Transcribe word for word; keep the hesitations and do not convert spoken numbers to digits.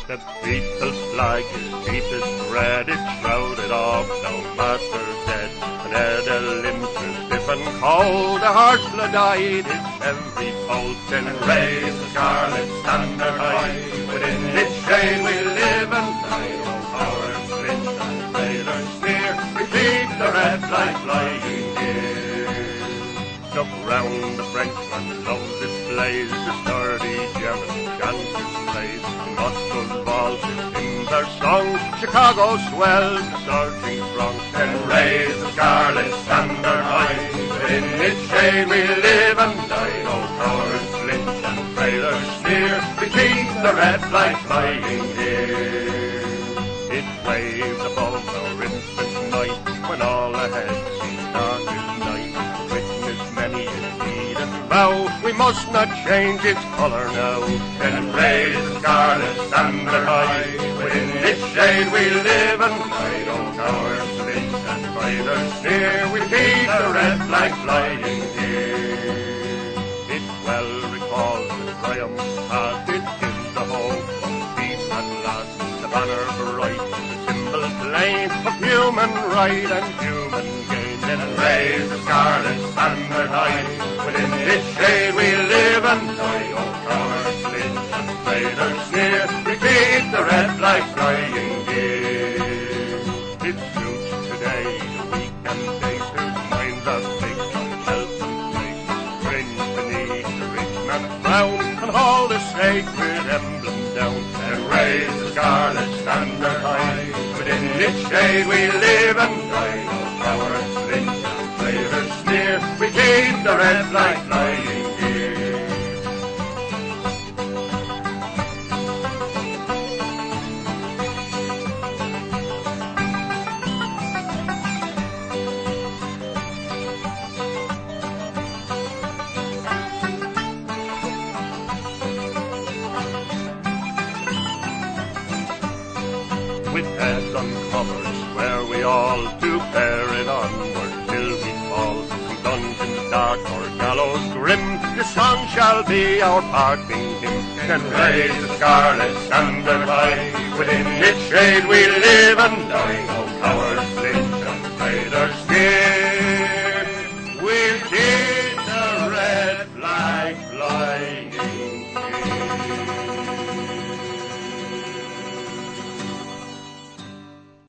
The people's flag is deepest red, it's shrouded of no master dead. And ere the limbs are stiff and cold, a harsh blood died its every fold. Then raise the scarlet standard high, within its shade we live and die. Oh, cowards flinch and sailors sneer, we keep the red flag flying here. Look round, the Frenchman loves its blaze, the sturdy German chants its praise. In Moscow's balls, in their song, Chicago swells the surging throng. Then raise the scarlet standard high, within its shade we live and die. Oh, cowards flinch and sailors sneer, we keep the red flag flying here. It waves above our infant night, when all ahead seems dark as night. Witness many a deed and vow, we must not change its colour now. Then raise the scarlet standard high, within its shade we live and die. Oh, cowards flinch and sailors sneer, we keep the red flag flying here. It well recalls the triumphs past, it gives the hope of peace at last. The banner bright, the symbol plain of human right and human gain. Then raise the scarlet standard high, within its shade we live and die. Oh, cowards flinch and sailors sneer, we keep the red flag flying here. It suits today the weak and base, whose minds are fixed on health and place. Cringe beneath the rich man's frown, and haul the sacred emblem down. And raise the scarlet standard high, within its shade we live and die. Oh, cowards flinch and sailors sneer, we keep the red flag flying here. With heads uncovered, swear we all to bear it onward till we fall. From dungeons dark or gallows grim, this song shall be our parting hymn. Then raise the scarlet standard high, within its shade we live and die.